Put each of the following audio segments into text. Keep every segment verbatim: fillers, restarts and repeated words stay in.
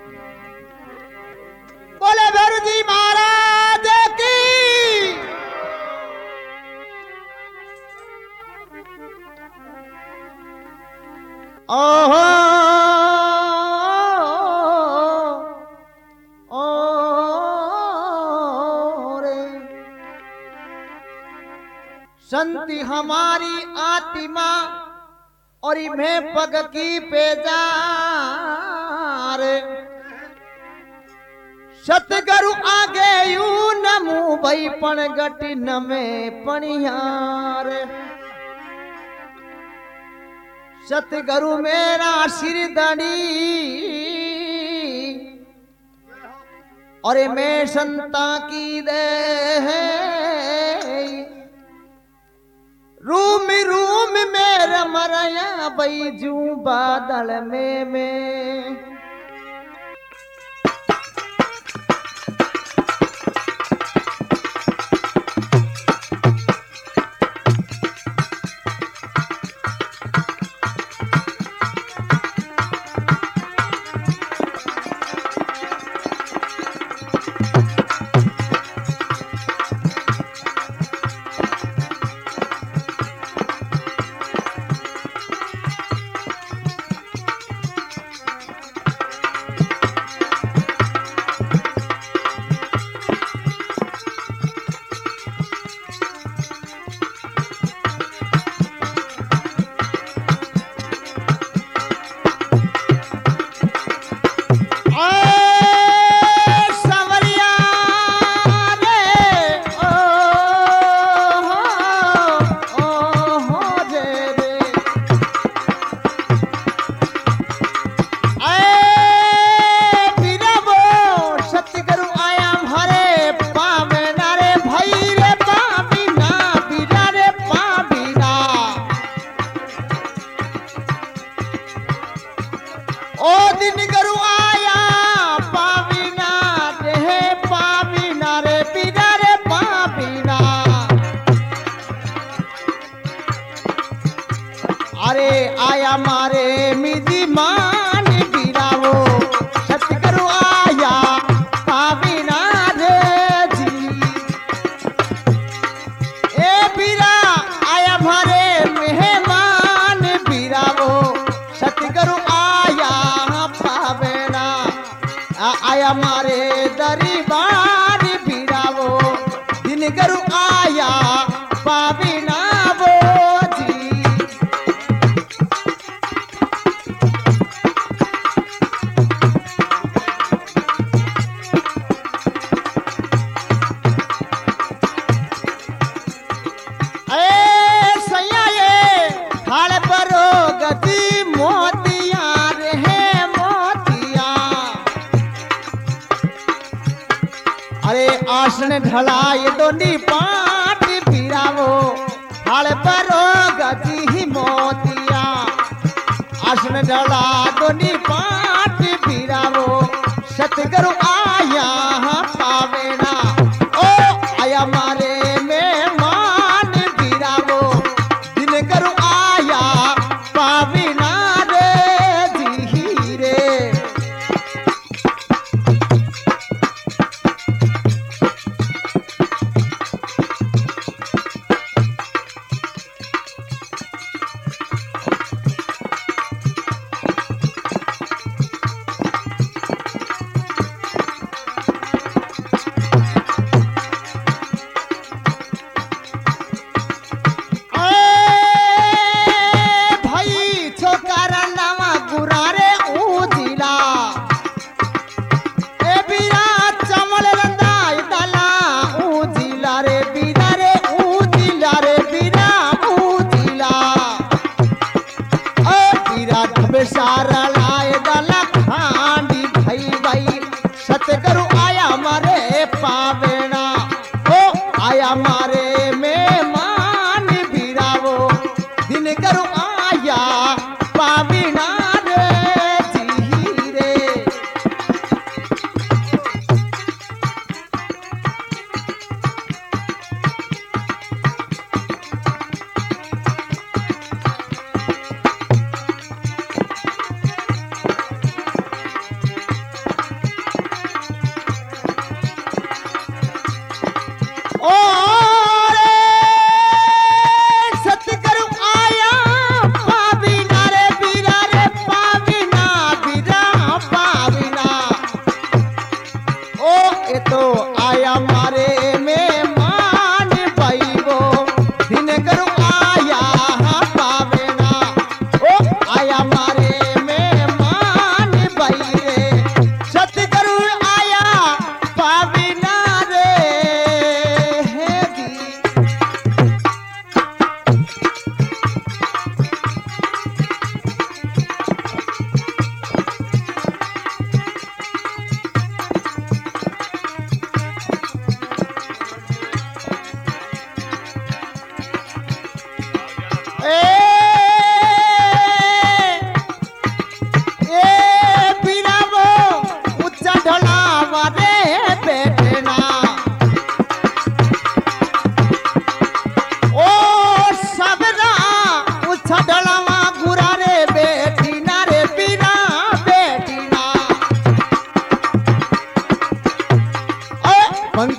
बोले भैरू जी महाराज की। ओहो ओ रे संति हमारी आत्मा और मैं पग की पेजार सतगुरु आगे यू नमू भई पण गटी नमे पणियार सतगुरु मेरा सिर दड़ी और मैं संता की दे रूम रूम मेरा मरया बैजू बादल में में अरे आया मारे मिजी मान बिरावो सतगुरु आया पाविना रे जी ए बीरा आया मारे मेहमान बिरावो सतगुरु आया पावेना आया मारे दरबार बिरावो दिन गुरु आया पाविना आसन ढलाए दोनी पाट बिरावो हाल परो गति ही मोतिया आसन ढला दोनी पाट बिरावो सतगुरु आया पावेना ओ आया मारे मेहमान बिरावो दिन गुरु आया पावेना रे जी रे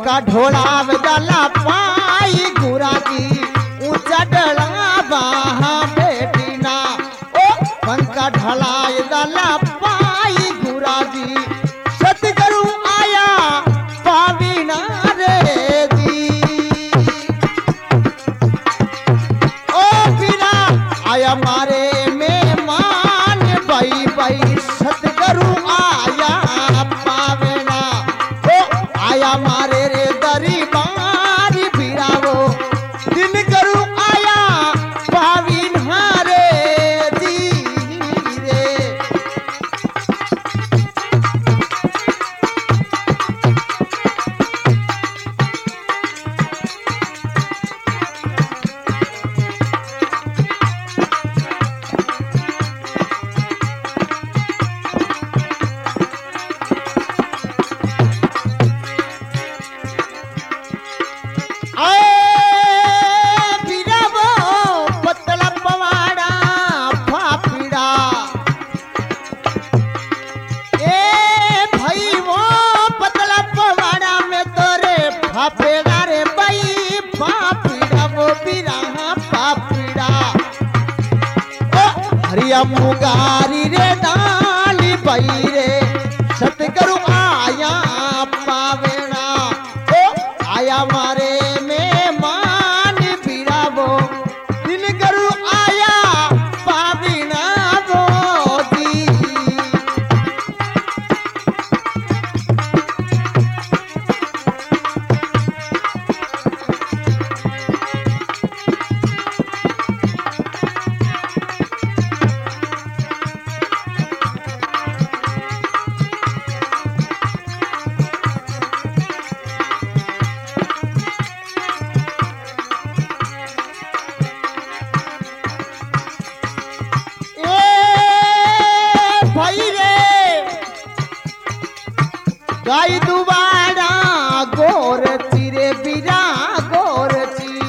पंखा ढोलाव दला पाई गुरा जी ऊंचा डला बाहा बेटी ना ओ पंखा ढलाय दला पाई गुरा जी सतगुरु आया पावी ना रे जी ओ बिना आया मारे मेहमान भाई भाई सतगुरु आया पावे ना ओ आया मारे रे दरबार बिरावो दिन करू आया पावी ना रे जी रे मुगारी रे डाली बई रे सतगुरु आया पावेना ओ आया मारे मेहमान बिरावो दिन गुरु आया पावीना वो जी गाई दुबारा गोरची रे बिरा गोरची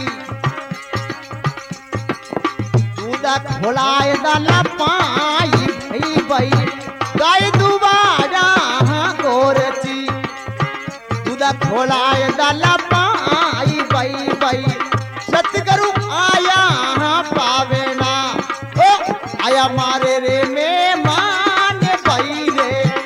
दूधा खोलाए दाला पाई भई भई गाई दुबारा गोरची दूधा खोलाए दाला पाई भई भई सतगुरु आया पावे ना ओ आया मारे रे मेहमान भई रे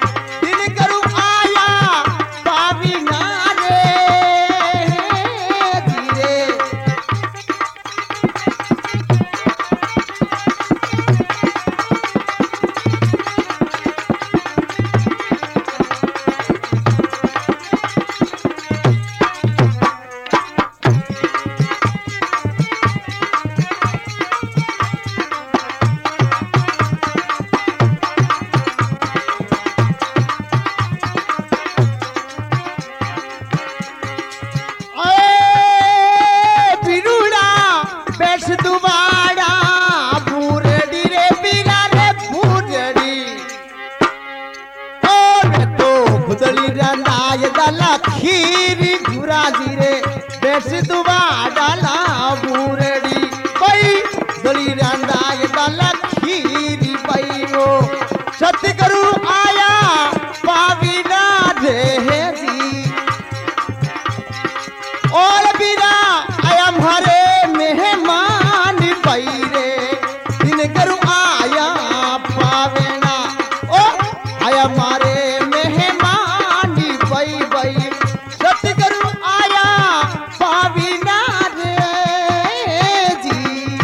दुबारा भूरड़ी रे बिरा रे भूरड़ी और तो खुदली रंदाय दला खीरी घुरा जी रे बेस दुबारा ला भूरड़ी भाई दली रंदाय दला खीरी भाई वो सतगुरु आया पावी ना रे जी और बिना आया हमारे मेहमान भाई रे दिन गुरु आया पावेना ओ आया मारे मेहमान भाई भाई सतगुरु आया पावीना रे जी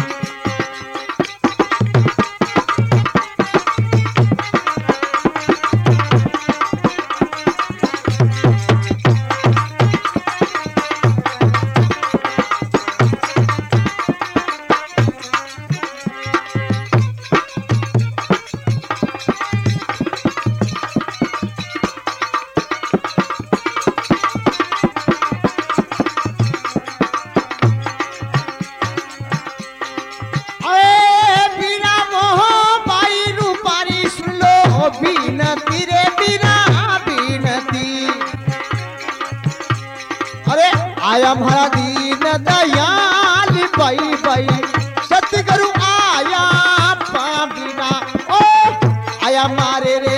बीनती रे बिना बीनती अरे आया हमारा दीन दयाल भाई भाई सतगुरु आया पाबिना ओ आया मारे रे